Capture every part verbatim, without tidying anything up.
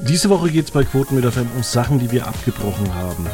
Diese Woche geht es bei Quotenmeter F M um Sachen, die wir abgebrochen haben.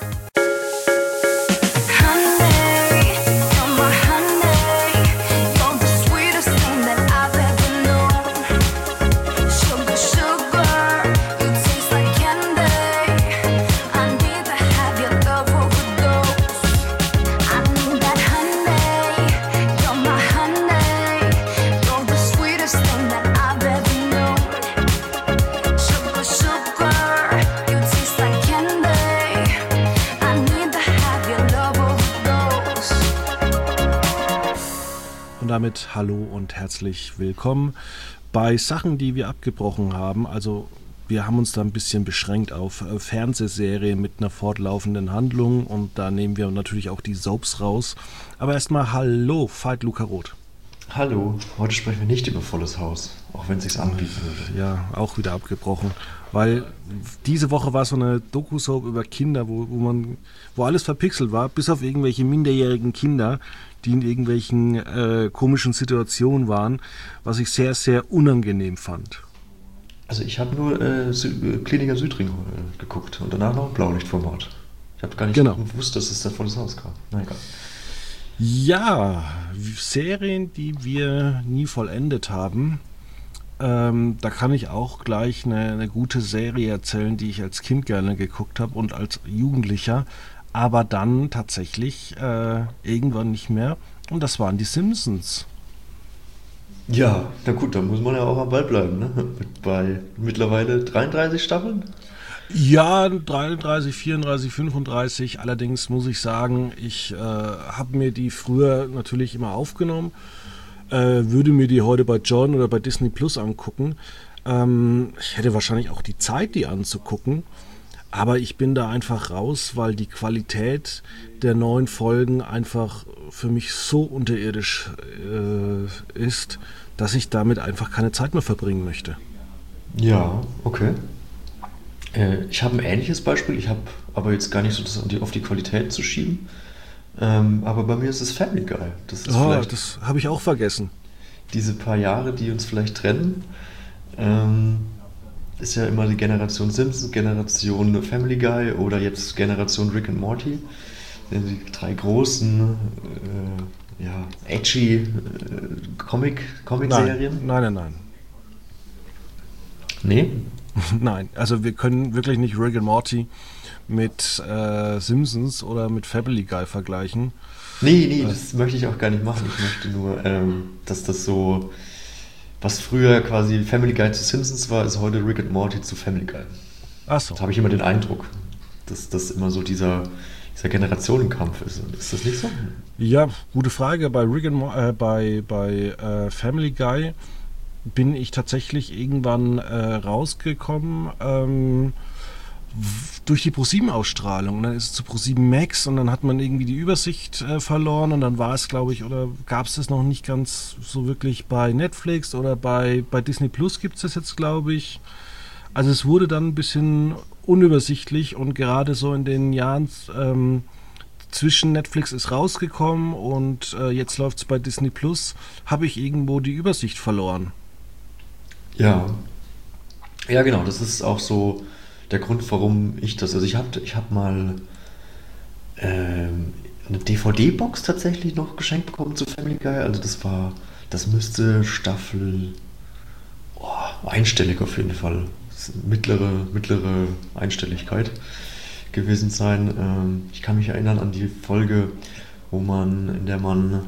Damit hallo und herzlich willkommen bei Sachen, die wir abgebrochen haben. Also wir haben uns da ein bisschen beschränkt auf Fernsehserien mit einer fortlaufenden Handlung und da nehmen wir natürlich auch die Soaps raus. Aber erstmal hallo, Veit Luca Roth. Hallo, heute sprechen wir nicht über Volles Haus, auch wenn es sich anbieten würde. Ja, auch wieder abgebrochen, weil diese Woche war so eine Doku-Soap über Kinder, wo, wo man, wo alles verpixelt war, bis auf irgendwelche minderjährigen Kinder, die in irgendwelchen äh, komischen Situationen waren, was ich sehr, sehr unangenehm fand. Also ich habe nur äh, Sü- Kliniker Südring äh, geguckt und danach noch ein Blaulichtformat. Ich habe gar nicht genau. gewusst, dass es da Volles Haus gab. Na egal. Ja, Serien, die wir nie vollendet haben. Ähm, da kann ich auch gleich eine, eine gute Serie erzählen, die ich als Kind gerne geguckt habe und als Jugendlicher, aber dann tatsächlich äh, irgendwann nicht mehr. Und das waren die Simpsons. Ja, na gut, da muss man ja auch am Ball bleiben, ne? Bei mittlerweile dreiunddreißig Staffeln? Ja, dreiunddreißig, vierunddreißig, fünfunddreißig. Allerdings muss ich sagen, ich äh, habe mir die früher natürlich immer aufgenommen, äh, würde mir die heute bei John oder bei Disney Plus angucken. Ähm, ich hätte wahrscheinlich auch die Zeit, die anzugucken. Aber ich bin da einfach raus, weil die Qualität der neuen Folgen einfach für mich so unterirdisch äh, ist, dass ich damit einfach keine Zeit mehr verbringen möchte. Ja, okay. Äh, ich habe ein ähnliches Beispiel, ich habe aber jetzt gar nicht so das auf die, auf die Qualität zu schieben. Ähm, aber bei mir ist es Family Guy. Das ist Oh, vielleicht das habe ich auch vergessen. diese paar Jahre, die uns vielleicht trennen. Ähm, ist ja immer die Generation Simpsons, Generation Family Guy oder jetzt Generation Rick and Morty. Die drei großen, äh, ja, edgy äh, Comic, Comic-Serien. Nein, nein, nein. Nee? Nein, also wir können wirklich nicht Rick and Morty mit äh, Simpsons oder mit Family Guy vergleichen. Nee, nee, das möchte ich auch gar nicht machen. Ich möchte nur, ähm, dass das so, was früher quasi Family Guy zu Simpsons war, ist heute Rick and Morty zu Family Guy. Ach so. Da habe ich immer den Eindruck, dass das immer so dieser, dieser Generationenkampf ist. Ist das nicht so? Ja, gute Frage. Bei Rick and Mo- äh, bei, bei äh, Family Guy bin ich tatsächlich irgendwann äh, rausgekommen ähm, w- durch die ProSieben-Ausstrahlung. Und dann ist es zu ProSieben Max und dann hat man irgendwie die Übersicht äh, verloren und dann war es, glaube ich, oder gab es das noch nicht ganz so wirklich bei Netflix oder bei, bei Disney Plus gibt es das jetzt, glaube ich. Also es wurde dann ein bisschen unübersichtlich und gerade so in den Jahren ähm, zwischen Netflix ist rausgekommen und äh, jetzt läuft es bei Disney Plus, habe ich irgendwo die Übersicht verloren. Ja. Ja, genau, das ist auch so der Grund, warum ich das, also ich habe ich hab mal ähm, eine D V D-Box tatsächlich noch geschenkt bekommen zu Family Guy, also das war, das müsste Staffel oh, einstellig auf jeden Fall, mittlere, mittlere Einstelligkeit gewesen sein. Ähm, ich kann mich erinnern an die Folge, wo man, in der man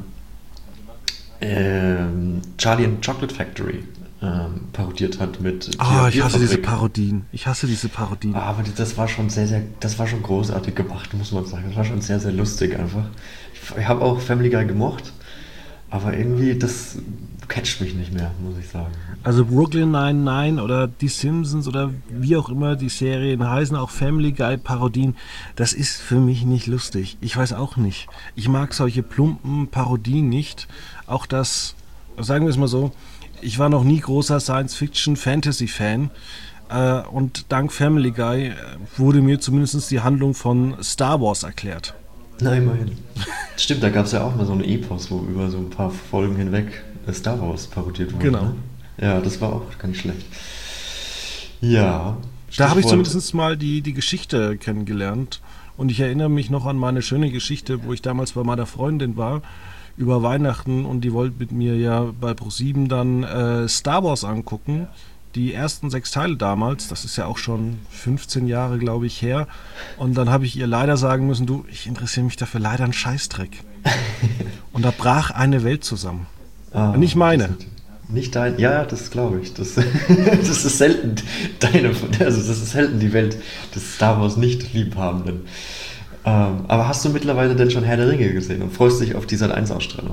ähm, Charlie and Chocolate Factory ähm, parodiert hat mit Ah, Tia- ich hasse diese Tierfabrik. Parodien. Ich hasse diese Parodien. Ah, aber das war schon sehr, sehr, das war schon großartig gemacht, muss man sagen. Das war schon sehr, sehr lustig einfach. Ich, ich habe auch Family Guy gemocht, aber irgendwie, das catcht mich nicht mehr, muss ich sagen. Also Brooklyn Nine-Nine oder die Simpsons oder wie auch immer die Serien heißen, auch Family Guy Parodien, das ist für mich nicht lustig. Ich weiß auch nicht. Ich mag solche plumpen Parodien nicht. Auch das, sagen wir es mal so, ich war noch nie großer Science-Fiction-Fantasy-Fan äh, und dank Family Guy äh, wurde mir zumindest die Handlung von Star Wars erklärt. Na, immerhin. Stimmt, da gab es ja auch mal so eine Epos, wo über so ein paar Folgen hinweg Star Wars parodiert wurde. Genau. Ne? Ja, das war auch gar nicht schlecht. Ja, Da habe ich Stichwort. zumindest mal die, die Geschichte kennengelernt. Und ich erinnere mich noch an meine schöne Geschichte, wo ich damals bei meiner Freundin war, über Weihnachten. Und die wollte mit mir ja bei ProSieben dann äh, Star Wars angucken. Die ersten sechs Teile damals, das ist ja auch schon fünfzehn Jahre, glaube ich, her. Und dann habe ich ihr leider sagen müssen, du, ich interessiere mich dafür leider einen Scheißdreck. Und da brach eine Welt zusammen. Ah, Nicht meine. das- Nicht dein, ja, das glaube ich. Das, das ist selten deine, also das ist selten die Welt des Star Wars Nicht-Liebhabenden. Ähm, aber hast du mittlerweile denn schon Herr der Ringe gesehen und freust dich auf die Sat eins Ausstrahlung?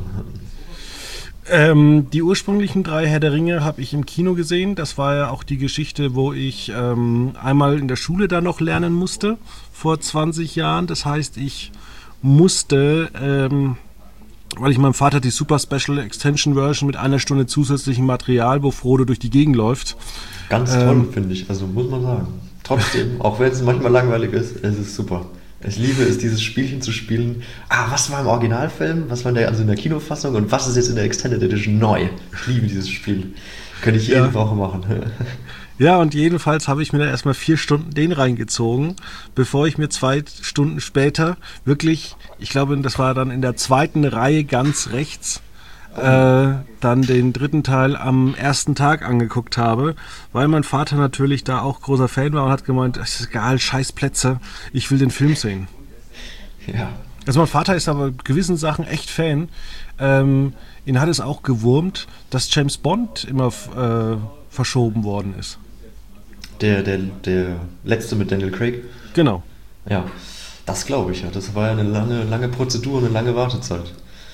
Ähm, die ursprünglichen drei Herr der Ringe habe ich im Kino gesehen. Das war ja auch die Geschichte, wo ich ähm, einmal in der Schule da noch lernen musste, vor zwanzig Jahren. Das heißt, ich musste, ähm, weil ich meinem Vater die Super Special Extension Version mit einer Stunde zusätzlichem Material, wo Frodo durch die Gegend läuft. Ganz toll, finde ich. Also muss man sagen. Trotzdem, auch wenn es manchmal langweilig ist, es ist super. Ich liebe es, dieses Spielchen zu spielen. Ah, was war im Originalfilm? Was war in der, also in der Kinofassung? Und was ist jetzt in der Extended Edition neu? Ich liebe dieses Spiel. Könnte ich jede Ja. Woche machen. Ja, und jedenfalls habe ich mir da erstmal vier Stunden den reingezogen, bevor ich mir zwei Stunden später wirklich, ich glaube, das war dann in der zweiten Reihe ganz rechts, äh, dann den dritten Teil am ersten Tag angeguckt habe, weil mein Vater natürlich da auch großer Fan war und hat gemeint, es ist egal, scheiß Plätze, ich will den Film sehen. Ja. Also mein Vater ist aber gewissen Sachen echt Fan. Ähm, ihn hat es auch gewurmt, dass James Bond immer äh, verschoben worden ist. Der, der, der letzte mit Daniel Craig. Genau. Ja, das glaube ich ja. Das war ja eine lange, lange Prozedur und eine lange Wartezeit.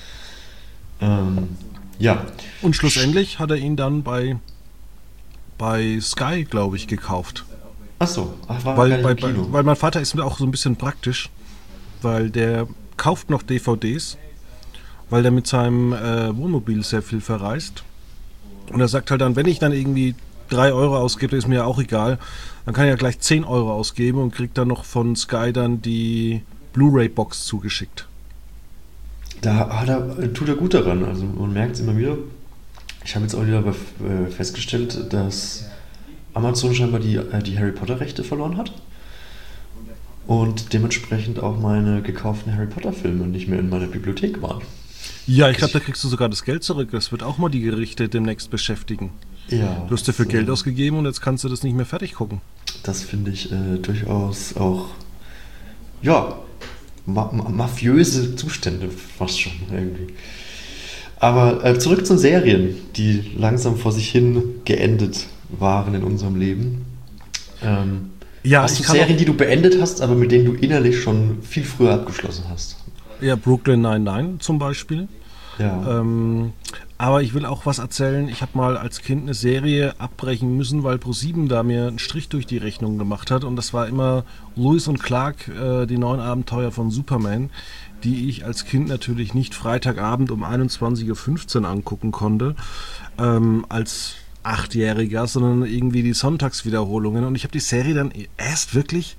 Ähm, ja. Und schlussendlich hat er ihn dann bei, bei Sky, glaube ich, gekauft. Achso, ach, war gar Weil, nicht bei, im Kino. weil mein Vater ist mir auch so ein bisschen praktisch, weil der kauft noch D V Ds, weil der mit seinem äh, Wohnmobil sehr viel verreist. Und er sagt halt dann, wenn ich dann irgendwie drei Euro ausgebe, ist mir ja auch egal, dann kann ich ja gleich zehn Euro ausgeben und kriegt dann noch von Sky dann die Blu-ray-Box zugeschickt. Da hat er, tut er gut daran. Also man merkt es immer wieder. Ich habe jetzt auch wieder äh, festgestellt, dass Amazon scheinbar die, äh, die Harry Potter Rechte verloren hat. Und dementsprechend auch meine gekauften Harry Potter Filme nicht mehr in meiner Bibliothek waren. Ja, ich glaube, da kriegst du sogar das Geld zurück. Das wird auch mal die Gerichte demnächst beschäftigen. Ja. Du hast dafür das, Geld äh, ausgegeben und jetzt kannst du das nicht mehr fertig gucken. Das finde ich äh, durchaus auch, ja, ma ma mafiöse Zustände fast schon irgendwie. Aber äh, zurück zu Serien, die langsam vor sich hin geendet waren in unserem Leben. Ähm, Ja, hast ich du kann Serien, die du beendet hast, aber mit denen du innerlich schon viel früher abgeschlossen hast? Ja, Brooklyn Nine-Nine zum Beispiel. Ja. Ähm, aber ich will auch was erzählen. Ich habe mal als Kind eine Serie abbrechen müssen, weil ProSieben da mir einen Strich durch die Rechnung gemacht hat. Und das war immer Lewis und Clark, äh, die neuen Abenteuer von Superman, die ich als Kind natürlich nicht Freitagabend um einundzwanzig Uhr fünfzehn angucken konnte, ähm, als Achtjähriger, sondern irgendwie die Sonntagswiederholungen. Und ich habe die Serie dann erst wirklich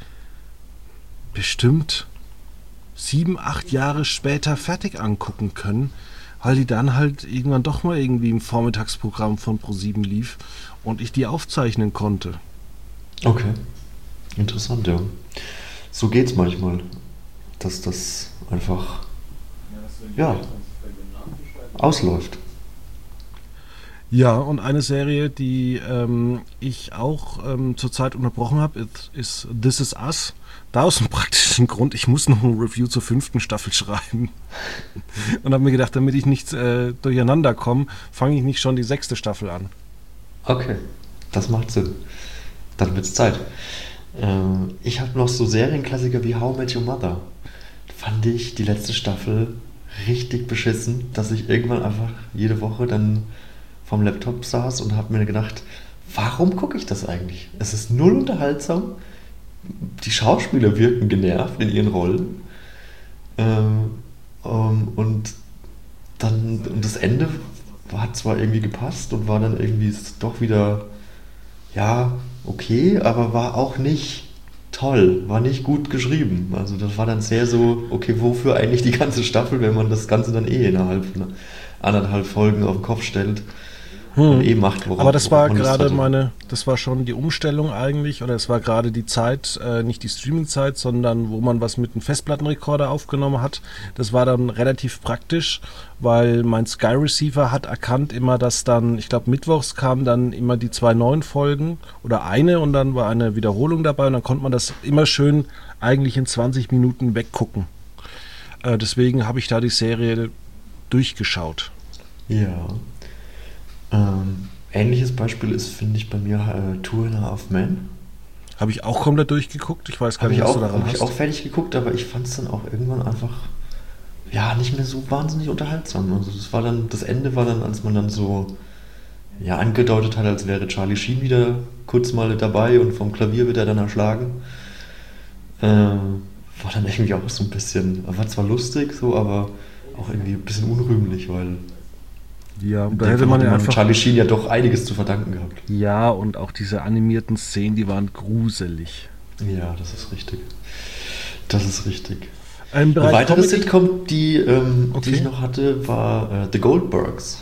bestimmt sieben, acht Jahre später fertig angucken können, weil die dann halt irgendwann doch mal irgendwie im Vormittagsprogramm von ProSieben lief und ich die aufzeichnen konnte. Okay. Interessant, ja. So geht's manchmal, dass das einfach, ja, ausläuft. Ja, und eine Serie, die ähm, ich auch ähm, zurzeit unterbrochen habe, ist, ist This Is Us. Da aus dem praktischen Grund, ich muss noch ein Review zur fünften Staffel schreiben. Und habe mir gedacht, damit ich nicht äh, durcheinander komme, fange ich nicht schon die sechste Staffel an. Okay, das macht Sinn. Dann wird's Zeit. Ähm, ich habe noch so Serienklassiker wie How I Met Your Mother. Fand ich die letzte Staffel richtig beschissen, dass ich irgendwann einfach jede Woche dann vom Laptop saß und habe mir gedacht, warum gucke ich das eigentlich? Es ist null unterhaltsam. Die Schauspieler wirken genervt in ihren Rollen. Ähm, ähm, und dann und das Ende hat zwar irgendwie gepasst und war dann irgendwie doch wieder, ja, okay, aber war auch nicht toll, war nicht gut geschrieben. Also das war dann sehr so, okay, wofür eigentlich die ganze Staffel, wenn man das Ganze dann eh innerhalb von anderthalb Folgen auf den Kopf stellt. hm. eh macht, worauf, aber das war gerade meine, das war schon die Umstellung eigentlich, oder es war gerade die Zeit, äh, nicht die Streaming-Zeit, sondern wo man was mit einem Festplattenrekorder aufgenommen hat. Das war dann relativ praktisch, weil mein Sky Receiver hat erkannt immer, dass dann, ich glaube mittwochs kamen dann immer die zwei neuen Folgen oder eine und dann war eine Wiederholung dabei und dann konnte man das immer schön eigentlich in zwanzig Minuten weggucken. Äh, deswegen habe ich da die Serie durchgeschaut. Ja. Ähm, ähnliches Beispiel ist, finde ich, bei mir äh, Two and a Half Men. Habe ich auch komplett durchgeguckt. Ich weiß gar hab nicht, was auch, du daran hast. Habe ich auch fertig geguckt, aber ich fand es dann auch irgendwann einfach ja nicht mehr so wahnsinnig unterhaltsam. Also das war dann, das Ende war dann, als man dann so ja angedeutet hat, als wäre Charlie Sheen wieder kurz mal dabei und vom Klavier wird er dann erschlagen. Äh, war dann irgendwie auch so ein bisschen, war zwar lustig so, aber auch irgendwie ein bisschen unrühmlich, weil ja, da hätte man ja einfach Charlie Sheen ja doch einiges zu verdanken gehabt. Ja, und auch diese animierten Szenen, die waren gruselig. Ja, das ist richtig. Das ist richtig. Ein Eine weitere Comedy? Sitcom, die, ähm, okay. die ich noch hatte, war äh, The Goldbergs.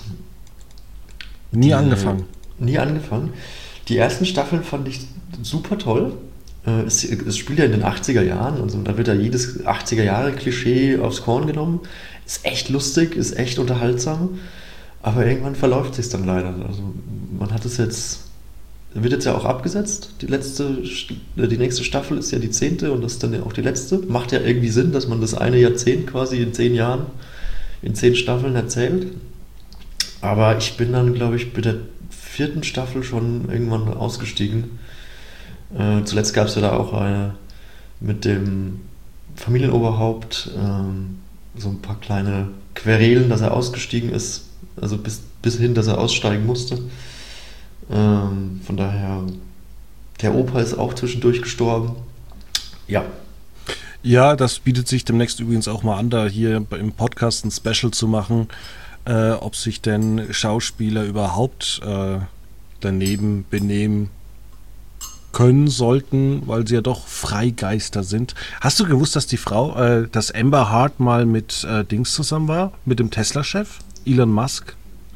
Nie die, angefangen. Äh, nie angefangen. Die ersten Staffeln fand ich super toll. Äh, es, es spielt ja in den achtziger Jahren und so, da wird ja jedes achtziger Jahre Klischee aufs Korn genommen. Ist echt lustig, ist echt unterhaltsam. Aber irgendwann verläuft es sich dann leider. Also man hat es jetzt, wird jetzt ja auch abgesetzt. Die letzte, die nächste Staffel ist ja die zehnte und das ist dann ja auch die letzte. Macht ja irgendwie Sinn, dass man das eine Jahrzehnt quasi in zehn Jahren, in zehn Staffeln erzählt. Aber ich bin dann, glaube ich, bei der vierten Staffel schon irgendwann ausgestiegen. Äh, zuletzt gab es ja da auch eine mit dem Familienoberhaupt, ähm, so ein paar kleine Querelen, dass er ausgestiegen ist. Also bis, bis hin, dass er aussteigen musste. Ähm, von daher, der Opa ist auch zwischendurch gestorben. Ja. Ja, das bietet sich demnächst übrigens auch mal an, da hier im Podcast ein Special zu machen, äh, ob sich denn Schauspieler überhaupt äh, daneben benehmen können sollten, weil sie ja doch Freigeister sind. Hast du gewusst, dass die Frau, äh, dass Amber Heard mal mit äh, Dings zusammen war, mit dem Tesla-Chef? Elon Musk?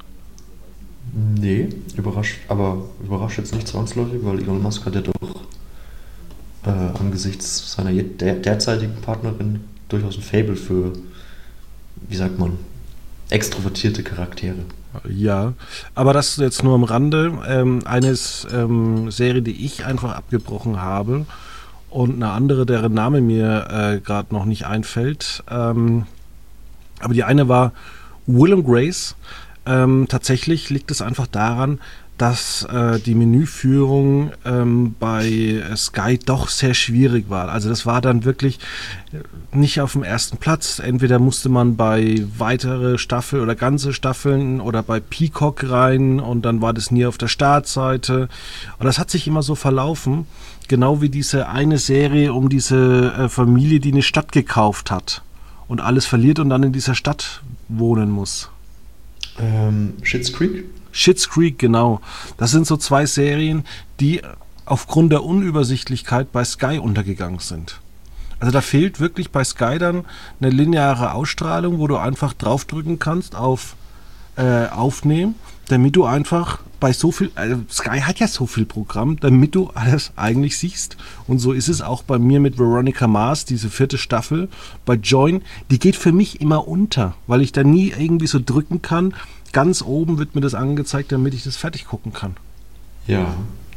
Nee, überrascht, aber überrascht jetzt nicht zwangsläufig, weil Elon Musk hat ja doch äh, angesichts seiner der, derzeitigen Partnerin durchaus ein Faible für, wie sagt man, extrovertierte Charaktere. Ja, aber das jetzt nur am Rande. Ähm, eine ähm, Serie, die ich einfach abgebrochen habe und eine andere, deren Name mir äh, gerade noch nicht einfällt. Ähm, aber die eine war Will and Grace. Ähm, tatsächlich liegt es einfach daran, dass äh, die Menüführung ähm, bei Sky doch sehr schwierig war. Also das war dann wirklich nicht auf dem ersten Platz. Entweder musste man bei weitere Staffel oder ganze Staffeln oder bei Peacock rein und dann war das nie auf der Startseite. Und das hat sich immer so verlaufen, genau wie diese eine Serie um diese äh, Familie, die eine Stadt gekauft hat und alles verliert und dann in dieser Stadt wohnen muss. Ähm, Schitt's Creek? Schitt's Creek, genau. Das sind so zwei Serien, die aufgrund der Unübersichtlichkeit bei Sky untergegangen sind. Also da fehlt wirklich bei Sky dann eine lineare Ausstrahlung, wo du einfach draufdrücken kannst auf äh, Aufnehmen, damit du einfach bei so viel, äh, Sky hat ja so viel Programm, damit du alles eigentlich siehst. Und so ist es auch bei mir mit Veronica Mars, diese vierte Staffel. Bei Join, die geht für mich immer unter, weil ich da nie irgendwie so drücken kann. Ganz oben wird mir das angezeigt, damit ich das fertig gucken kann. Ja.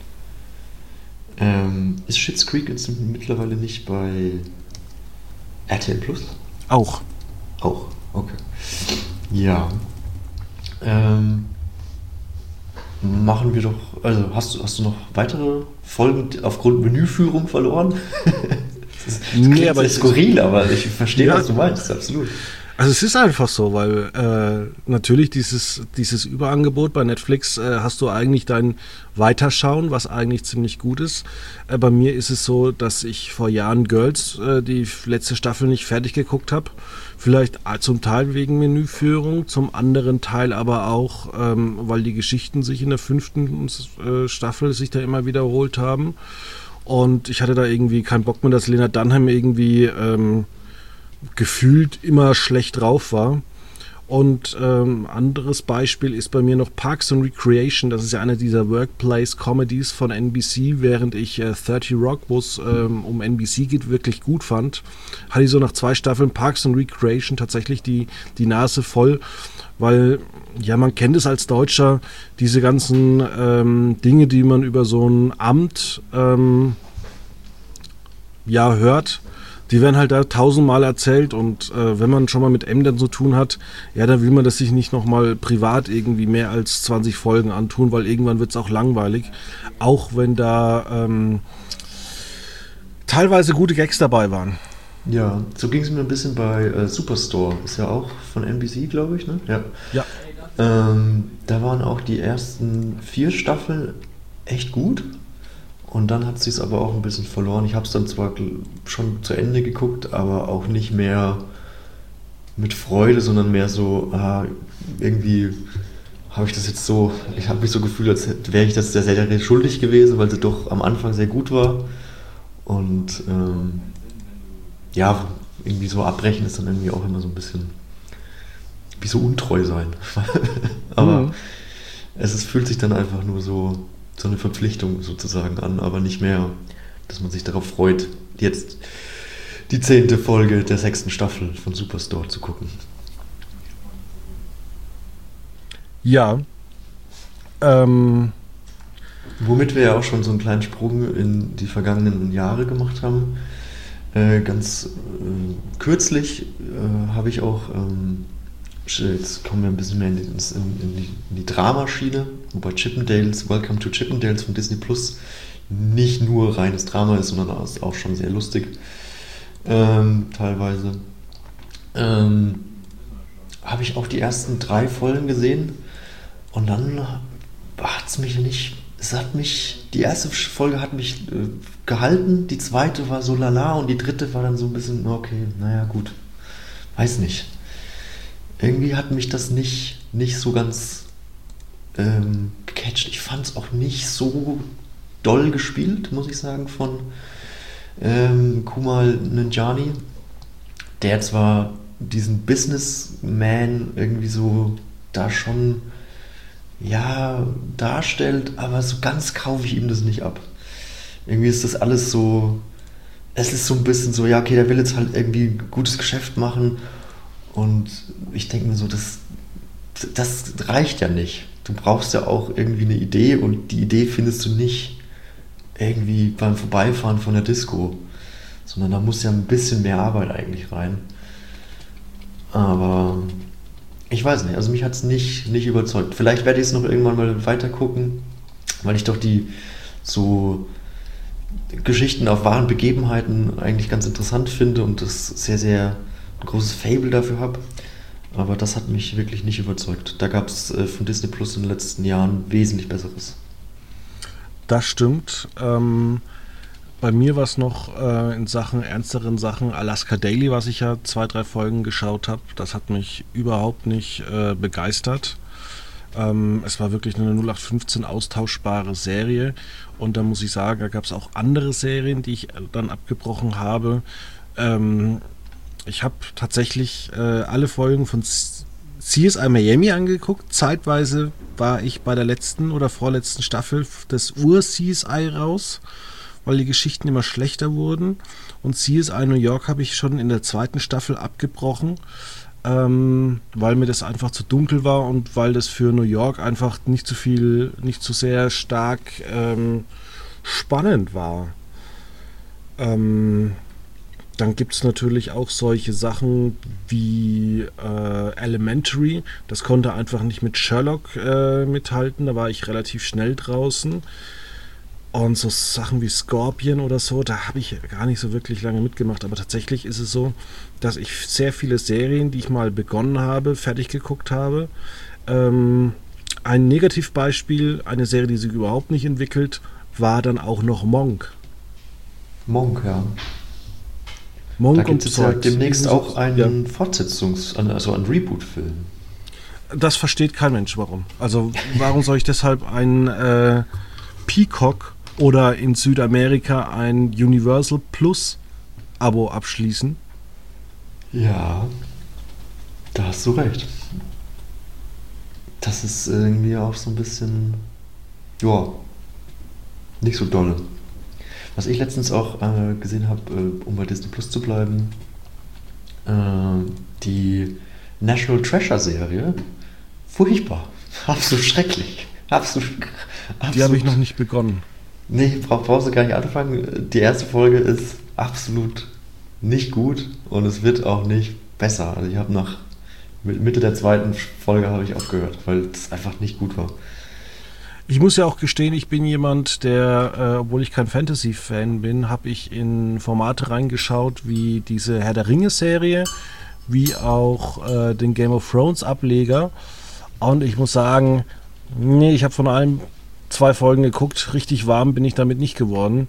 Ähm, ist Schitt's Creek jetzt mittlerweile nicht bei R T L Plus? Auch. Auch, okay. Ja. Ähm, machen wir doch, also hast du, hast du noch weitere Folgen aufgrund Menüführung verloren? das ist, das nee, aber skurril, aber ich verstehe, ja, was du meinst, absolut. Also es ist einfach so, weil äh, natürlich dieses, dieses Überangebot bei Netflix äh, hast du eigentlich dein Weiterschauen, was eigentlich ziemlich gut ist. Äh, bei mir ist es so, dass ich vor Jahren Girls äh, die letzte Staffel nicht fertig geguckt habe. Vielleicht zum Teil wegen Menüführung, zum anderen Teil aber auch, ähm, weil die Geschichten sich in der fünften äh, Staffel sich da immer wiederholt haben. Und ich hatte da irgendwie keinen Bock mehr, dass Lena Dunham irgendwie... Ähm, gefühlt immer schlecht drauf war. Und ähm, anderes Beispiel ist bei mir noch Parks and Recreation. Das ist ja eine dieser Workplace-Comedies von N B C, während ich äh, thirty Rock, wo es ähm, um N B C geht, wirklich gut fand. Hatte ich so nach zwei Staffeln Parks and Recreation tatsächlich die, die Nase voll, weil, ja, man kennt es als Deutscher, diese ganzen ähm, Dinge, die man über so ein Amt ähm, ja, hört, die werden halt da tausendmal erzählt und äh, wenn man schon mal mit Ämtern zu tun hat, ja, dann will man das sich nicht nochmal privat irgendwie mehr als zwanzig Folgen antun, weil irgendwann wird es auch langweilig, auch wenn da ähm, teilweise gute Gags dabei waren. Ja, so ging es mir ein bisschen bei äh, Superstore, ist ja auch von N B C, glaube ich, ne? Ja. Ja. Ähm, da waren auch die ersten vier Staffeln echt gut. Und dann hat sie es aber auch ein bisschen verloren. Ich habe es dann zwar schon zu Ende geguckt, aber auch nicht mehr mit Freude, sondern mehr so, ah, irgendwie habe ich das jetzt so, ich habe mich so gefühlt, als wäre ich das der Serie schuldig gewesen, weil sie doch am Anfang sehr gut war. Und ähm, ja, irgendwie so abbrechen ist dann irgendwie auch immer so ein bisschen wie so untreu sein. aber mhm. es ist, fühlt sich dann einfach nur so so eine Verpflichtung sozusagen an, aber nicht mehr, dass man sich darauf freut, jetzt die zehnte Folge der sechsten Staffel von Superstore zu gucken. Ja. Ähm. Womit wir ja auch schon so einen kleinen Sprung in die vergangenen Jahre gemacht haben. Äh, ganz äh, kürzlich äh, habe ich auch ähm, jetzt kommen wir ein bisschen mehr in die, in die, in die Dramaschiene, wobei Chippendales, Welcome to Chippendales von Disney Plus nicht nur reines Drama ist, sondern auch schon sehr lustig, ähm, teilweise. Ähm, habe ich auch die ersten drei Folgen gesehen und dann hat es mich nicht, es hat mich, die erste Folge hat mich äh, gehalten, die zweite war so lala und die dritte war dann so ein bisschen, okay, naja gut, weiß nicht. Irgendwie hat mich das nicht, nicht so ganz ähm, gecatcht. Ich fand es auch nicht so doll gespielt, muss ich sagen, von ähm, Kumail Nanjiani, der zwar diesen Businessman irgendwie so da schon ja darstellt, aber so ganz kaufe ich ihm das nicht ab. Irgendwie ist das alles so, es ist so ein bisschen so, ja okay, der will jetzt halt irgendwie ein gutes Geschäft machen. Und ich denke mir so, das, das reicht ja nicht. Du brauchst ja auch irgendwie eine Idee und die Idee findest du nicht irgendwie beim Vorbeifahren von der Disco, sondern da muss ja ein bisschen mehr Arbeit eigentlich rein. Aber ich weiß nicht, also mich hat es nicht, nicht überzeugt. Vielleicht werde ich es noch irgendwann mal weiter gucken, weil ich doch die so Geschichten auf wahren Begebenheiten eigentlich ganz interessant finde und das sehr, sehr ein großes Faible dafür habe, aber das hat mich wirklich nicht überzeugt. Da gab es äh, von Disney Plus in den letzten Jahren wesentlich Besseres. Das stimmt. Ähm, bei mir war es noch äh, in Sachen ernsteren Sachen Alaska Daily, was ich ja zwei, drei Folgen geschaut habe. Das hat mich überhaupt nicht äh, begeistert. Ähm, es war wirklich eine null acht fünfzehn austauschbare Serie und da muss ich sagen, da gab es auch andere Serien, die ich dann abgebrochen habe. Ähm, Ich habe tatsächlich äh, alle Folgen von C S I Miami angeguckt. Zeitweise war ich bei der letzten oder vorletzten Staffel des Ur-C S I raus, weil die Geschichten immer schlechter wurden. Und C S I New York habe ich schon in der zweiten Staffel abgebrochen, ähm, weil mir das einfach zu dunkel war und weil das für New York einfach nicht zu viel, nicht zu sehr stark ähm, spannend war. Ähm... Dann gibt es natürlich auch solche Sachen wie äh, Elementary. Das konnte einfach nicht mit Sherlock äh, mithalten. Da war ich relativ schnell draußen. Und so Sachen wie Scorpion oder so, da habe ich gar nicht so wirklich lange mitgemacht. Aber tatsächlich ist es so, dass ich sehr viele Serien, die ich mal begonnen habe, fertig geguckt habe. Ähm, ein Negativbeispiel, eine Serie, die sich überhaupt nicht entwickelt, war dann auch noch Monk. Monk, ja. Monk da gibt es ja Zeug. demnächst auch einen ja. Fortsetzungs-, also einen Reboot-Film. Das versteht kein Mensch, warum. Also warum soll ich deshalb ein äh, Peacock oder in Südamerika ein Universal Plus Abo abschließen? Ja, Da hast du recht. Das ist irgendwie auch so ein bisschen, ja, nicht so dolle. Was ich letztens auch äh, gesehen habe, äh, um bei Disney Plus zu bleiben, äh, die National Treasure Serie, furchtbar, absolut schrecklich, absolut. absolut. Die habe ich noch nicht begonnen. Nee, brauch, brauchst du gar nicht anfangen. Die erste Folge ist absolut nicht gut und es wird auch nicht besser. Also ich habe nach Mitte der zweiten Folge habe ich aufgehört, weil es einfach nicht gut war. Ich muss ja auch gestehen, ich bin jemand, der, äh, obwohl ich kein Fantasy-Fan bin, habe ich in Formate reingeschaut wie diese Herr der Ringe-Serie, wie auch äh, den Game of Thrones-Ableger. Und ich muss sagen, nee, ich habe von allem zwei Folgen geguckt. Richtig warm bin ich damit nicht geworden.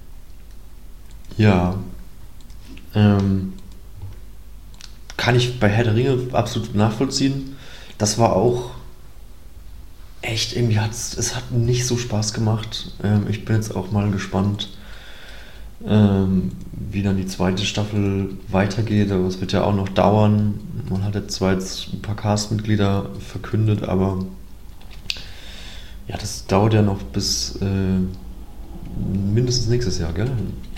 Ja. Ähm, kann ich bei Herr der Ringe absolut nachvollziehen. Das war auch echt, irgendwie hat es hat nicht so Spaß gemacht. Ähm, ich bin jetzt auch mal gespannt, ähm, wie dann die zweite Staffel weitergeht. Aber es wird ja auch noch dauern. Man hat jetzt zwar jetzt ein paar Castmitglieder verkündet, aber ja, das dauert ja noch bis äh, mindestens nächstes Jahr, gell?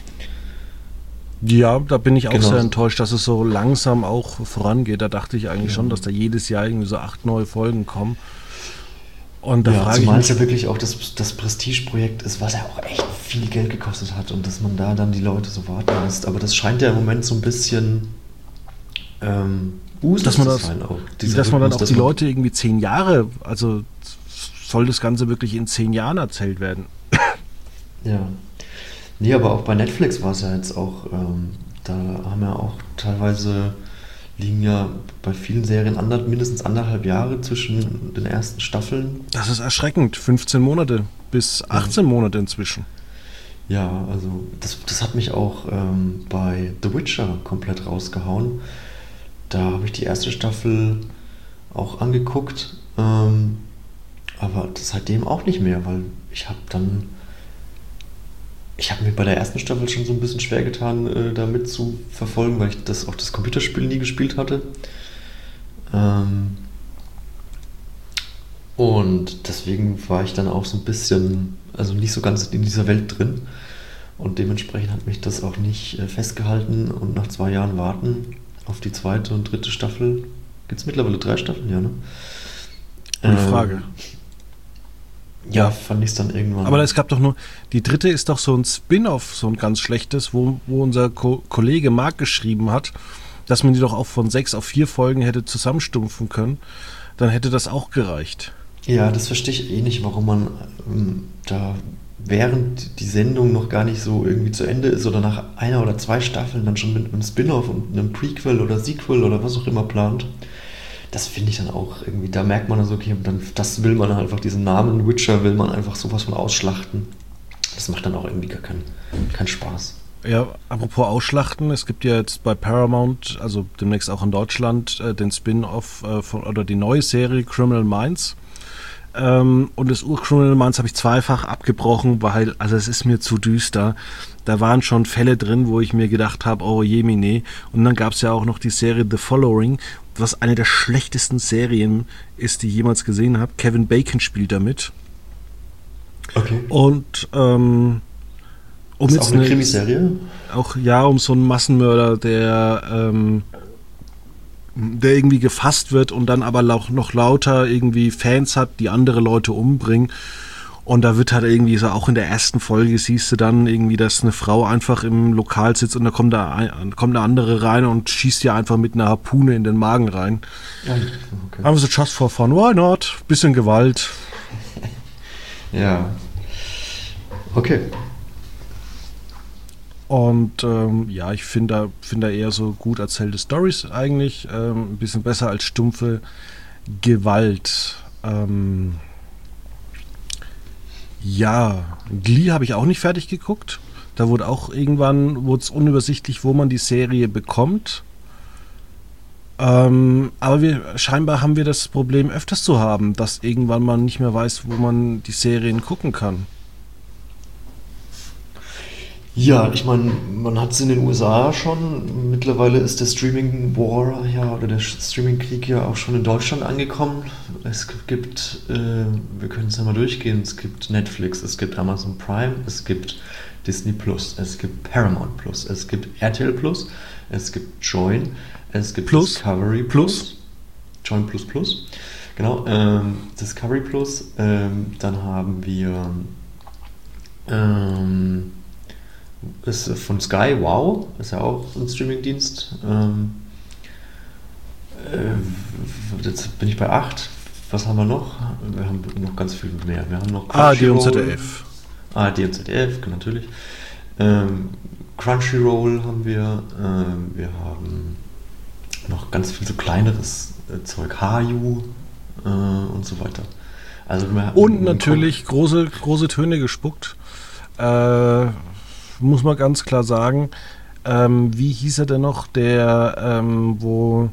Ja, da bin ich auch Genau. sehr enttäuscht, dass es so langsam auch vorangeht. Da dachte ich eigentlich Ja. schon, dass da jedes Jahr irgendwie so acht neue Folgen kommen. Und da Ja, frage ich zumal mich, es ja wirklich auch das, das Prestigeprojekt ist, was ja auch echt viel Geld gekostet hat und dass man da dann die Leute so warten lässt. Aber das scheint ja im Moment so ein bisschen ähm, Usus dass man zu das, sein auch. dass man dann Rhythmus, auch dass die man- Leute irgendwie zehn Jahre, also soll das Ganze wirklich in zehn Jahren erzählt werden? Ja. Nee, aber auch bei Netflix war es ja jetzt auch, ähm, da haben ja auch teilweise liegen ja bei vielen Serien ander, mindestens anderthalb Jahre zwischen den ersten Staffeln. Das ist erschreckend. fünfzehn Monate bis achtzehn Monate inzwischen. Ja, also das, das hat mich auch ähm, bei The Witcher komplett rausgehauen. Da habe ich die erste Staffel auch angeguckt, ähm, aber seitdem auch nicht mehr, weil ich habe dann, ich habe mir bei der ersten Staffel schon so ein bisschen schwer getan, äh, da mit zu verfolgen, weil ich das auch das Computerspiel nie gespielt hatte. Ähm, und deswegen war ich dann auch so ein bisschen, also nicht so ganz in dieser Welt drin. Und dementsprechend hat mich das auch nicht äh, festgehalten. Und nach zwei Jahren warten auf die zweite und dritte Staffel, gibt es mittlerweile drei Staffeln, ja, ne? Gute Ähm, Frage. Ja, fand ich es dann irgendwann. Aber es gab doch nur, die dritte ist doch so ein Spin-off, so ein ganz schlechtes, wo, wo unser Ko- Kollege Marc geschrieben hat, dass man die doch auch von sechs auf vier Folgen hätte zusammenstumpfen können. Dann hätte das auch gereicht. Ja, das verstehe ich eh nicht, warum man ähm, da während die Sendung noch gar nicht so irgendwie zu Ende ist oder nach einer oder zwei Staffeln dann schon mit einem Spin-off und einem Prequel oder Sequel oder was auch immer plant. Das finde ich dann auch irgendwie, da merkt man also, okay, dann, das will man einfach, diesen Namen Witcher will man einfach sowas von ausschlachten. Das macht dann auch irgendwie gar keinen keinen Spaß. Ja, apropos Ausschlachten, es gibt ja jetzt bei Paramount, also demnächst auch in Deutschland, äh, den Spin-off äh, von, oder die neue Serie Criminal Minds. Ähm, und das Ur-Criminal Minds habe ich zweifach abgebrochen, weil, also es ist mir zu düster. Da waren schon Fälle drin, wo ich mir gedacht habe, oh jemine. Und dann gab es ja auch noch die Serie The Following, was eine der schlechtesten Serien ist, die ich jemals gesehen habe. Kevin Bacon spielt damit. Okay. Und ähm, um Ist jetzt auch eine eine- Krimiserie? Auch ja, um so einen Massenmörder, der ähm, der irgendwie gefasst wird und dann aber auch noch lauter irgendwie Fans hat, die andere Leute umbringen. Und da wird halt irgendwie so, auch in der ersten Folge siehst du dann irgendwie, dass eine Frau einfach im Lokal sitzt und da kommt da ein, kommt eine andere rein und schießt ihr einfach mit einer Harpune in den Magen rein. Ja, okay. Haben sie just for fun, why not? Bisschen Gewalt. Ja. Okay. Und ähm, ja, ich finde da, find da eher so gut erzählte Storys eigentlich. Ähm, ein bisschen besser als stumpfe Gewalt. Ähm, ja, Glee habe ich auch nicht fertig geguckt. Da wurde auch irgendwann wurde es unübersichtlich, wo man die Serie bekommt. Ähm, aber wir, scheinbar haben wir das Problem öfters zu haben, dass irgendwann man nicht mehr weiß, wo man die Serien gucken kann. Ja, ich meine, man hat es in den U S A schon. Mittlerweile ist der Streaming War ja oder der Streaming Krieg ja auch schon in Deutschland angekommen. Es gibt, äh, wir können es ja mal durchgehen. Es gibt Netflix, es gibt Amazon Prime, es gibt Disney Plus, es gibt Paramount Plus, es gibt R T L Plus, es gibt Join, es gibt Plus, Discovery Plus, Plus. Join Plus Plus, genau. Ähm, Discovery Plus. Ähm, dann haben wir ähm, ist von Sky, wow, ist ja auch ein Streamingdienst. Ähm, äh, jetzt bin ich bei acht. Was haben wir noch? Wir haben noch ganz viel mehr. Wir haben noch A D und Z D F. A D und Z D F, natürlich. Ähm, Crunchyroll haben wir. Ähm, wir haben noch ganz viel so kleineres äh, Zeug. Hayu äh, und so weiter. Also wir, und natürlich große, große Töne gespuckt. Äh, muss man ganz klar sagen. Ähm, wie hieß er denn noch, der, ähm, wo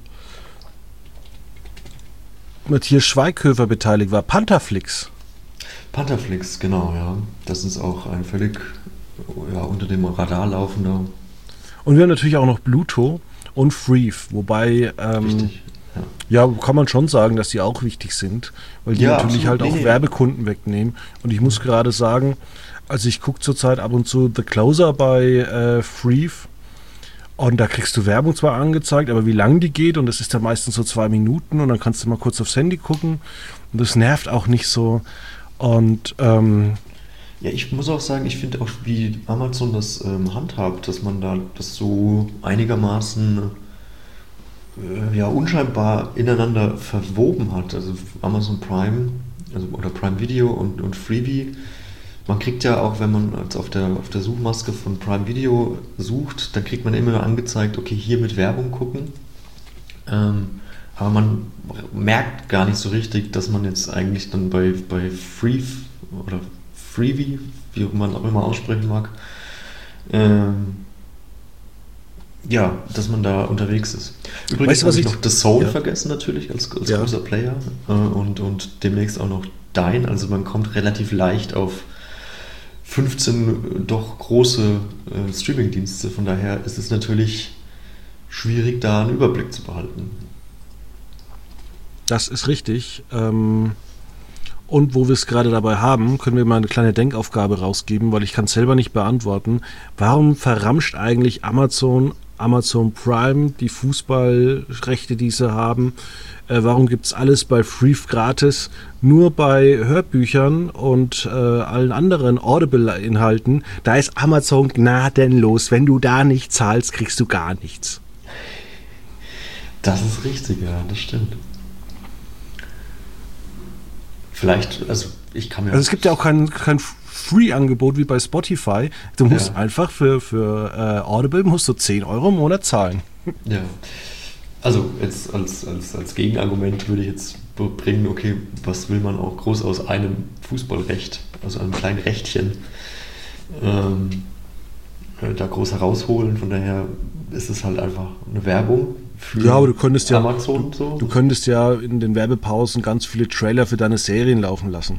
Matthias Schweighöfer beteiligt war? Pantherflix. Pantherflix, genau, ja. Das ist auch ein völlig ja, unter dem Radar laufender. Und wir haben natürlich auch noch Bluto und Freef, wobei ähm, Richtig, ja. ja, kann man schon sagen, dass die auch wichtig sind, weil die ja, natürlich absolut. halt auch nee, nee. Werbekunden wegnehmen. Und ich muss gerade sagen, also ich gucke zurzeit ab und zu The Closer bei äh, Freef und da kriegst du Werbung zwar angezeigt, aber wie lang die geht und das ist dann meistens so zwei Minuten und dann kannst du mal kurz aufs Handy gucken und das nervt auch nicht so. Und ähm, ja, ich muss auch sagen, ich finde auch, wie Amazon das ähm, handhabt, dass man da das so einigermaßen äh, ja, unscheinbar ineinander verwoben hat. Also Amazon Prime also, oder Prime Video und, und Freebie. Man kriegt ja auch, wenn man auf der, auf der Suchmaske von Prime Video sucht, dann kriegt man immer angezeigt, okay, hier mit Werbung gucken. Ähm, aber man merkt gar nicht so richtig, dass man jetzt eigentlich dann bei, bei Free oder Freebie, wie man auch immer aussprechen mag, ähm, ja, dass man da unterwegs ist. Übrigens weißt du, was habe ich ich noch The Zone ja. vergessen natürlich als, als ja. großer Player äh, und, und demnächst auch noch Dine. Also man kommt relativ leicht auf fünfzehn doch große äh, Streaming-Dienste. Von daher ist es natürlich schwierig, da einen Überblick zu behalten. Das ist richtig. Ähm, und wo wir es gerade dabei haben, können wir mal eine kleine Denkaufgabe rausgeben, weil ich kann es selber nicht beantworten. Warum verramscht eigentlich Amazon, Amazon Prime die Fußballrechte, die sie haben? Äh, warum gibt es alles bei Freef gratis? Nur bei Hörbüchern und äh, allen anderen Audible-Inhalten, da ist Amazon gnadenlos. Wenn du da nicht zahlst, kriegst du gar nichts. Das ist richtig, ja, das stimmt. Vielleicht, also ich kann mir... Also es gibt ja auch kein, kein Free-Angebot wie bei Spotify. Du musst ja. einfach für, für äh, Audible musst du zehn Euro im Monat zahlen. Ja, also jetzt als, als, als Gegenargument würde ich jetzt bringen, okay, was will man auch groß aus einem Fußballrecht, also einem kleinen Rechtchen, ähm, da groß herausholen. Von daher ist es halt einfach eine Werbung für ja, aber du könntest ja, Amazon. Du, so. du könntest ja in den Werbepausen ganz viele Trailer für deine Serien laufen lassen.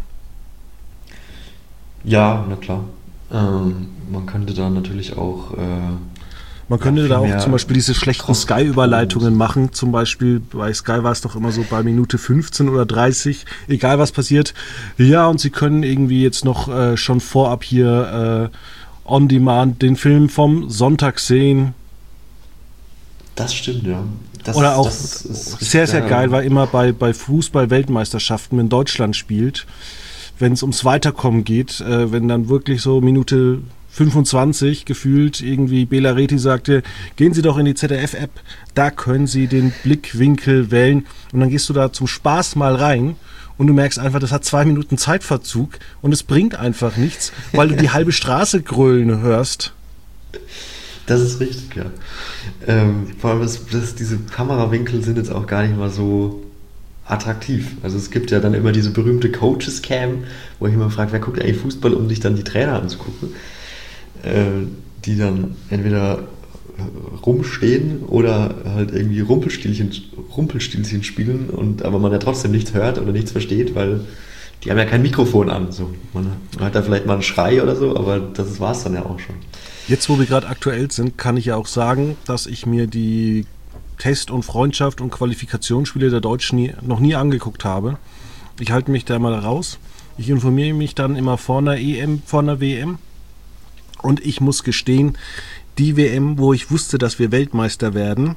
Ja, na klar. Ähm, man könnte da natürlich auch... Äh, Man könnte ja, da auch zum Beispiel diese schlechten Sky-Überleitungen machen. Zum Beispiel bei Sky war es doch immer so bei Minute fünfzehn oder dreißig, egal was passiert. Ja, und sie können irgendwie jetzt noch äh, schon vorab hier äh, on demand den Film vom Sonntag sehen. Das stimmt, ja. Das, oder auch das ist sehr, sehr geil, weil immer bei, bei Fußball-Weltmeisterschaften, wenn Deutschland spielt, wenn es ums Weiterkommen geht, äh, wenn dann wirklich so Minute fünfundzwanzig gefühlt irgendwie Bela Reti sagte, gehen Sie doch in die Z D F-App, da können Sie den Blickwinkel wählen und dann gehst du da zum Spaß mal rein und du merkst einfach, das hat zwei Minuten Zeitverzug und es bringt einfach nichts, weil du die halbe Straße grölen hörst. Das ist richtig, ja. Ähm, vor allem, das, das, diese Kamerawinkel sind jetzt auch gar nicht mal so attraktiv. Also es gibt ja dann immer diese berühmte Coaches-Cam, wo ich immer frage, wer guckt eigentlich Fußball, um sich dann die Trainer anzugucken, äh, die dann entweder rumstehen oder halt irgendwie Rumpelstilzchen, Rumpelstilzchen spielen, und aber man ja trotzdem nichts hört oder nichts versteht, weil die haben ja kein Mikrofon an. So. Man hört da vielleicht mal einen Schrei oder so, aber das war es dann ja auch schon. Jetzt, wo wir gerade aktuell sind, kann ich ja auch sagen, dass ich mir die Test- und Freundschaft- und Qualifikationsspiele der Deutschen nie, noch nie angeguckt habe. Ich halte mich da mal raus. Ich informiere mich dann immer vor einer E M, vor einer W M. Und ich muss gestehen, die W M, wo ich wusste, dass wir Weltmeister werden,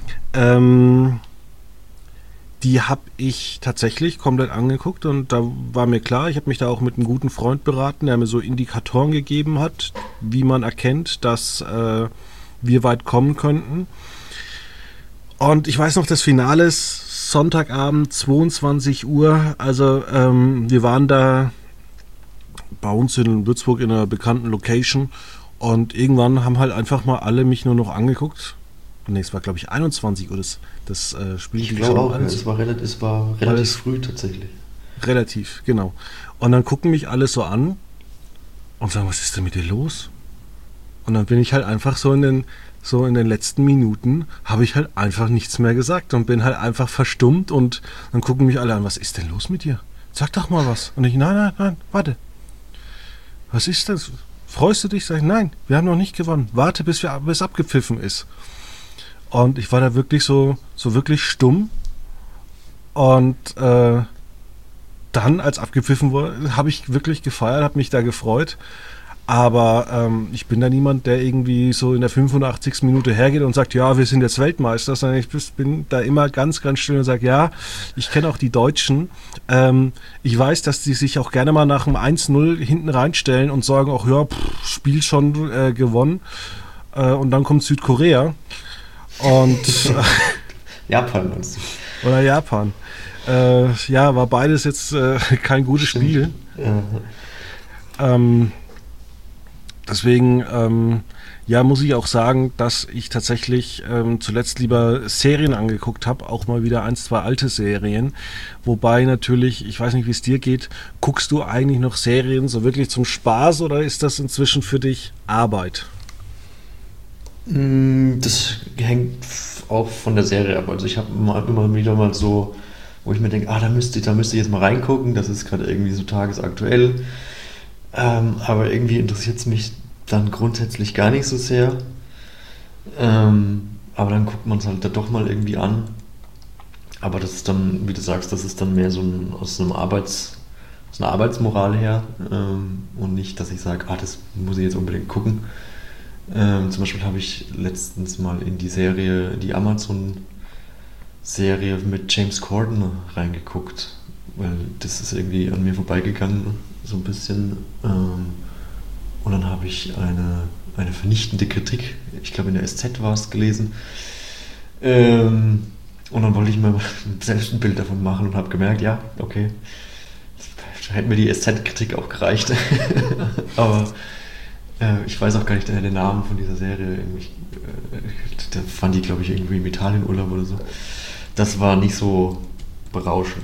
ähm, die habe ich tatsächlich komplett angeguckt und da war mir klar, ich habe mich da auch mit einem guten Freund beraten, der mir so Indikatoren gegeben hat, wie man erkennt, dass äh, wir weit kommen könnten. Und ich weiß noch, das Finale ist Sonntagabend, zweiundzwanzig Uhr, also ähm, wir waren da bei uns in Würzburg in einer bekannten Location und irgendwann haben halt einfach mal alle mich nur noch angeguckt. Nee, es war glaube ich einundzwanzig Uhr, das, das äh, Spiel. Ich glaube auch, es war relativ, es war relativ früh tatsächlich. Relativ, genau. Und dann gucken mich alle so an und sagen, was ist denn mit dir los? Und dann bin ich halt einfach so in den, so in den letzten Minuten, habe ich halt einfach nichts mehr gesagt und bin halt einfach verstummt und dann gucken mich alle an, was ist denn los mit dir? Sag doch mal was. Und ich, nein, nein, nein, warte. Was ist das? Freust du dich? Sag ich, nein, wir haben noch nicht gewonnen. Warte, bis wir, bis abgepfiffen ist. Und ich war da wirklich so, so wirklich stumm. Und äh, dann, als abgepfiffen wurde, habe ich wirklich gefeiert, habe mich da gefreut. Aber ähm, ich bin da niemand, der irgendwie so in der fünfundachtzigsten Minute hergeht und sagt, ja, wir sind jetzt Weltmeister, sondern ich bin da immer ganz, ganz still und sage, ja, ich kenne auch die Deutschen. Ähm, ich weiß, dass die sich auch gerne mal nach einem eins null hinten reinstellen und sagen auch, ja, pff, Spiel schon äh, gewonnen. Äh, und dann kommt Südkorea. Und Japan meinst du? Oder Japan. Äh, ja, war beides jetzt äh, kein gutes Stimmt. Spiel. Ja. Ähm, deswegen, ähm, ja, muss ich auch sagen, dass ich tatsächlich ähm, zuletzt lieber Serien angeguckt habe, auch mal wieder ein, zwei alte Serien. Wobei natürlich, ich weiß nicht, wie es dir geht, guckst du eigentlich noch Serien so wirklich zum Spaß oder ist das inzwischen für dich Arbeit? Das hängt auch von der Serie ab. Also ich habe immer wieder mal so, wo ich mir denke, ah, da müsste ich, da müsste ich jetzt mal reingucken, das ist gerade irgendwie so tagesaktuell. Ähm, aber irgendwie interessiert es mich dann grundsätzlich gar nicht so sehr. Ähm, aber dann guckt man es halt da doch mal irgendwie an. Aber das ist dann, wie du sagst, das ist dann mehr so ein, aus einem Arbeits, aus einer Arbeitsmoral her. Ähm, und nicht, dass ich sage, ah, das muss ich jetzt unbedingt gucken. Ähm, zum Beispiel habe ich letztens mal in die Serie, die Amazon-Serie mit James Corden reingeguckt, weil das ist irgendwie an mir vorbeigegangen, so ein bisschen. Ähm, und dann habe ich eine, eine vernichtende Kritik, ich glaube in der S Z war es, gelesen. Ähm, und dann wollte ich mir selbst ein Bild davon machen und habe gemerkt, ja, okay, da hätte mir die S Z-Kritik auch gereicht. Aber ich weiß auch gar nicht den Namen von dieser Serie. Ich, äh, da fand die, glaube ich, irgendwie im Italienurlaub oder so. Das war nicht so berauschend.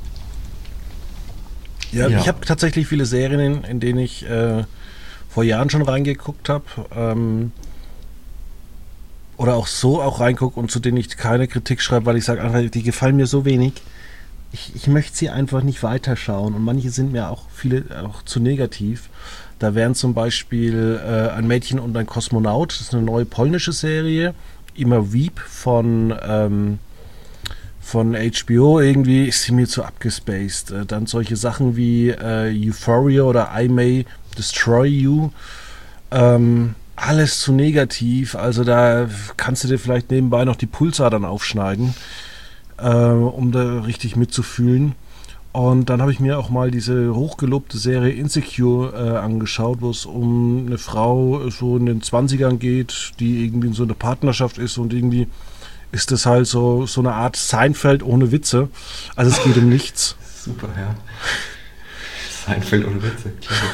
Ja, ja. Ich habe tatsächlich viele Serien, in, in denen ich äh, vor Jahren schon reingeguckt habe. Ähm, oder auch so auch reingucke und zu denen ich keine Kritik schreibe, weil ich sage einfach, die gefallen mir so wenig. Ich, ich möchte sie einfach nicht weiterschauen. Und manche sind mir auch viele auch zu negativ. Da wären zum Beispiel äh, Ein Mädchen und ein Kosmonaut, das ist eine neue polnische Serie, immer Wiep von, ähm, von H B O, irgendwie ist sie mir zu abgespaced. Äh, dann solche Sachen wie äh, Euphoria oder I May Destroy You, ähm, alles zu negativ, also da kannst du dir vielleicht nebenbei noch die Pulsadern aufschneiden, äh, um da richtig mitzufühlen. Und dann habe ich mir auch mal diese hochgelobte Serie Insecure äh, angeschaut, wo es um eine Frau so in den zwanzigern geht, die irgendwie in so einer Partnerschaft ist und irgendwie ist das halt so, so eine Art Seinfeld ohne Witze. Also es geht um nichts. Super, ja. Seinfeld ohne Witze. Klasse.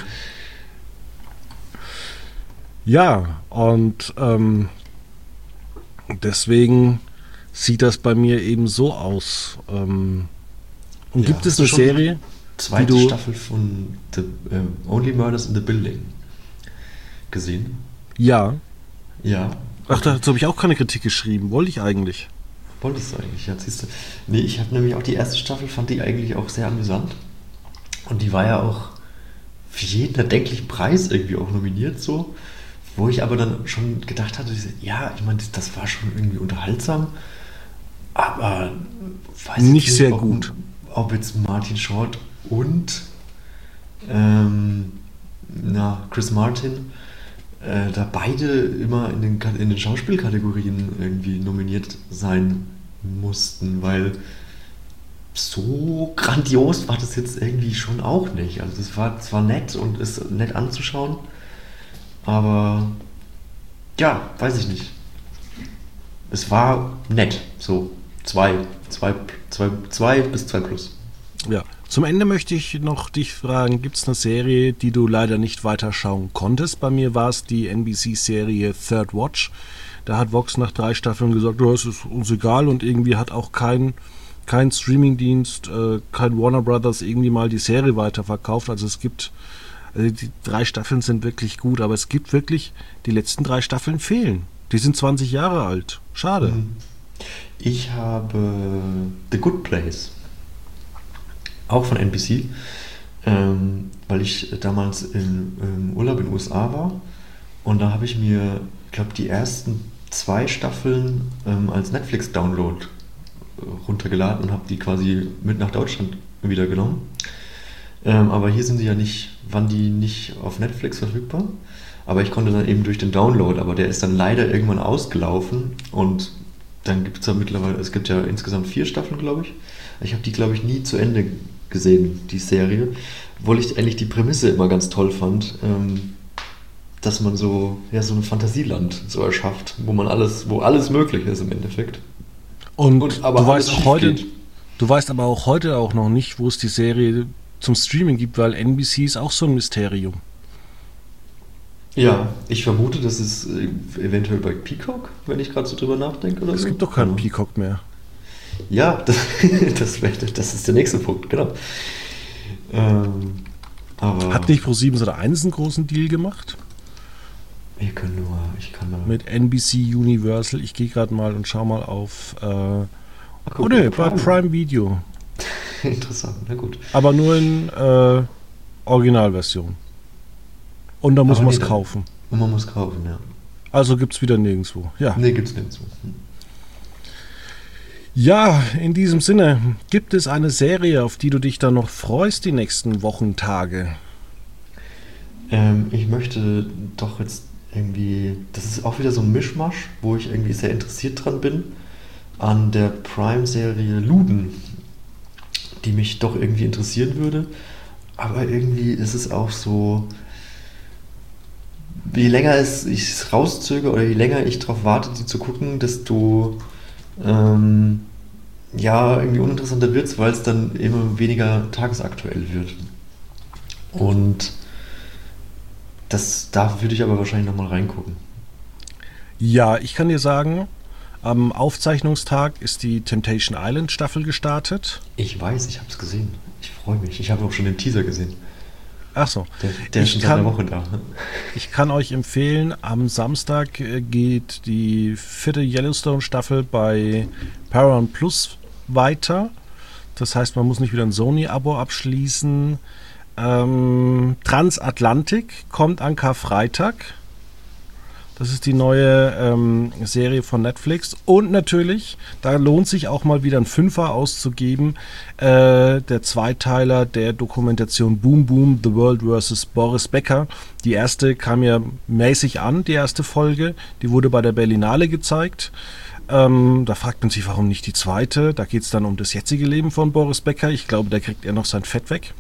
Ja, und ähm, deswegen sieht das bei mir eben so aus. Ähm, Und ja, gibt es eine Serie, zweite die du Staffel von The, uh, Only Murders in the Building gesehen? Ja. Ja. Ach, dazu habe ich auch keine Kritik geschrieben. Wollte ich eigentlich. Wolltest du eigentlich, ja, siehst du. Nee, ich habe nämlich auch die erste Staffel, fand die eigentlich auch sehr amüsant. Und die war ja auch für jeden erdenklichen Preis irgendwie auch nominiert, so. Wo ich aber dann schon gedacht hatte, ja, ich meine, das war schon irgendwie unterhaltsam, aber weiß Nicht ich sehr ob, gut. ob jetzt Martin Short und ähm, na, Chris Martin äh, da beide immer in den, in den Schauspielkategorien irgendwie nominiert sein mussten, weil so grandios war das jetzt irgendwie schon auch nicht. Also das war zwar nett und ist nett anzuschauen, aber ja, weiß ich nicht. Es war nett, so zwei, zwei, zwei, zwei bis zwei plus. Ja. Zum Ende möchte ich noch dich fragen, gibt es eine Serie, die du leider nicht weiterschauen konntest? Bei mir war es die N B C-Serie Third Watch. Da hat Vox nach drei Staffeln gesagt, oh, es ist uns egal, und irgendwie hat auch kein, kein Streamingdienst, äh, kein Warner Brothers irgendwie mal die Serie weiterverkauft. Also es gibt, also die drei Staffeln sind wirklich gut, aber es gibt wirklich, die letzten drei Staffeln fehlen. Die sind zwanzig Jahre alt. Schade. Ich habe The Good Place, auch von N B C, ähm, weil ich damals in, im Urlaub in den U S A war, und da habe ich mir, ich glaube, die ersten zwei Staffeln ähm, als Netflix-Download äh, runtergeladen und habe die quasi mit nach Deutschland wieder genommen. Ähm, aber hier sind sie ja nicht, waren die nicht auf Netflix verfügbar. Aber ich konnte dann eben durch den Download, aber der ist dann leider irgendwann ausgelaufen, und dann gibt es ja mittlerweile, es gibt ja insgesamt vier Staffeln, glaube ich. Ich habe die, glaube ich, nie zu Ende gesehen, die Serie, obwohl ich eigentlich die Prämisse immer ganz toll fand, ähm, dass man so, ja, so ein Fantasieland so erschafft, wo man alles, wo alles möglich ist im Endeffekt. Und, Und aber du alles weißt auch schief heute, geht. du weißt aber auch heute auch noch nicht, wo es die Serie zum Streaming gibt, weil N B C ist auch so ein Mysterium. Ja, ich vermute, das ist äh, eventuell bei Peacock, wenn ich gerade so drüber nachdenke oder Es so. gibt doch keinen Ja. Peacock mehr. Ja, das, das, wär, das ist der nächste Punkt, genau. Ähm, aber Hat nicht ProSieben oder eins einen großen Deal gemacht? wir können nur, ich kann mal. Mit N B C Universal. Ich gehe gerade mal und schau mal auf. Äh, Ach, oh guck, ne, Prime. bei Prime Video. Interessant, na gut. Aber nur in äh, Originalversion. Und da muss Aber man es nee, dann- kaufen. Und man muss kaufen, ja. Also gibt es wieder nirgendwo. Ja. Nee, gibt's nirgendwo. Hm. Ja, in diesem Sinne, gibt es eine Serie, auf die du dich dann noch freust die nächsten Wochen, Tage? Ähm, ich möchte doch jetzt irgendwie, das ist auch wieder so ein Mischmasch, wo ich irgendwie sehr interessiert dran bin, an der Prime-Serie Luden, die mich doch irgendwie interessieren würde. Aber irgendwie ist es auch so, je länger es ich es rauszöge oder je länger ich darauf warte, die zu gucken, desto ähm, ja, irgendwie uninteressanter wird es, weil es dann immer weniger tagesaktuell wird. Und das, da würde ich aber wahrscheinlich nochmal reingucken. Ja, ich kann dir sagen, am Aufzeichnungstag ist die Temptation Island Staffel gestartet. Ich weiß, ich habe es gesehen. Ich freue mich. Ich habe auch schon den Teaser gesehen. Ach so. Der, der ist Ich schon seit kann- einer Woche da. Ich kann euch empfehlen, am Samstag äh, geht die vierte Yellowstone-Staffel bei Paramount Plus weiter. Das heißt, man muss nicht wieder ein Sony-Abo abschließen. Ähm, Transatlantik kommt an Karfreitag. Das ist die neue ähm, Serie von Netflix. Und natürlich, da lohnt sich auch mal wieder ein Fünfer auszugeben, äh, der Zweiteiler der Dokumentation Boom Boom, The World versus. Boris Becker. Die erste kam ja mäßig an, die erste Folge. Die wurde bei der Berlinale gezeigt. Ähm, da fragt man sich, warum nicht die zweite. Da geht es dann um das jetzige Leben von Boris Becker. Ich glaube, da kriegt er noch sein Fett weg.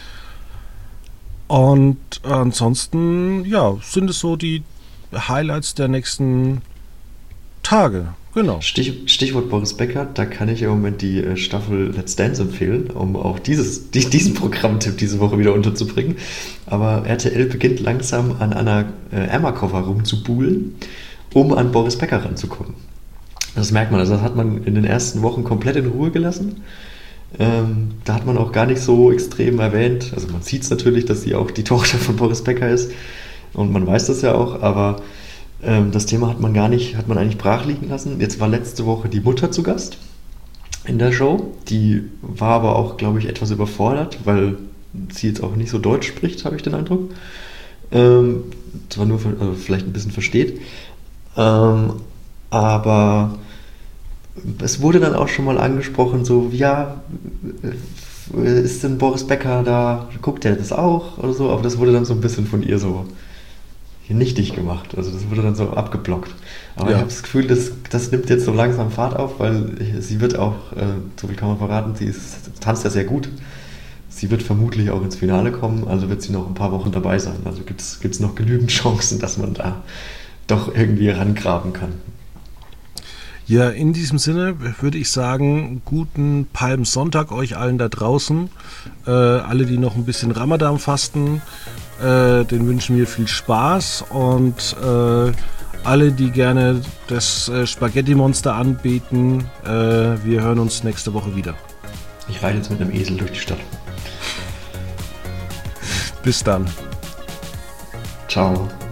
Und ansonsten, ja, sind es so die Highlights der nächsten Tage. Genau. Stich, Stichwort Boris Becker, da kann ich im Moment die äh, Staffel Let's Dance empfehlen, um auch dieses, die, diesen Programmtipp diese Woche wieder unterzubringen. Aber R T L beginnt langsam an einer äh, Emma-Koffer rumzubuhlen, um an Boris Becker ranzukommen. Das merkt man, also das hat man in den ersten Wochen komplett in Ruhe gelassen. Ähm, da hat man auch gar nicht so extrem erwähnt, also man sieht es natürlich, dass sie auch die Tochter von Boris Becker ist und man weiß das ja auch, aber ähm, das Thema hat man gar nicht, hat man eigentlich brach liegen lassen. Jetzt war letzte Woche die Mutter zu Gast in der Show, die war aber auch, glaube ich, etwas überfordert, weil sie jetzt auch nicht so Deutsch spricht, habe ich den Eindruck. Ähm, zwar nur also vielleicht ein bisschen versteht. Ähm, aber es wurde dann auch schon mal angesprochen, so, ja, ist denn Boris Becker da, guckt der das auch oder so? Aber das wurde dann so ein bisschen von ihr so nichtig gemacht. Also das wurde dann so abgeblockt. Aber ja. Ich habe das Gefühl, das, das nimmt jetzt so langsam Fahrt auf, weil sie wird auch, äh, so viel kann man verraten, sie ist, tanzt ja sehr gut. Sie wird vermutlich auch ins Finale kommen, also wird sie noch ein paar Wochen dabei sein. Also gibt es noch genügend Chancen, dass man da doch irgendwie rangraben kann. Ja, in diesem Sinne würde ich sagen, guten Palmsonntag euch allen da draußen. Äh, alle, die noch ein bisschen Ramadan fasten, äh, den wünschen wir viel Spaß. Und äh, alle, die gerne das äh, Spaghetti-Monster anbeten, äh, wir hören uns nächste Woche wieder. Ich reite jetzt mit einem Esel durch die Stadt. Bis dann. Ciao.